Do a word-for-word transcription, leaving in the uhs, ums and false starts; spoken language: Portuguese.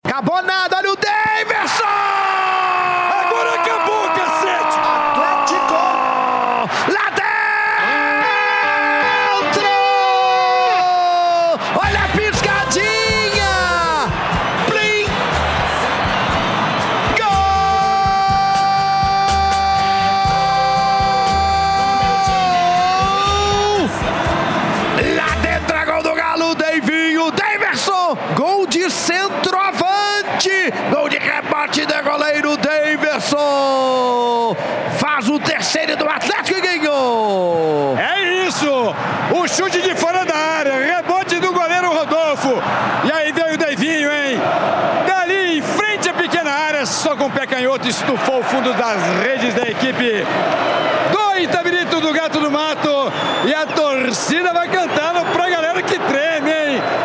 Acabou nada, olha o Daverson! Agora acabou, cacete! Atlético! Lá dentro! Olha a piscadinha! Plim! Gol! Lá dentro é gol do Galo, Deivinho, Daverson! Gol de centroavante! Gol de rebote de goleiro, Daverson! Faz o terceiro do Atlético e ganhou! É isso! O chute de fora da área, rebote do goleiro Rodolfo. E aí veio o Deivinho, hein? Dali em frente à pequena área, só com o pé canhoto, estufou o fundo das redes da equipe do Itabirito do Gato do Mato. E a torcida vai cantar.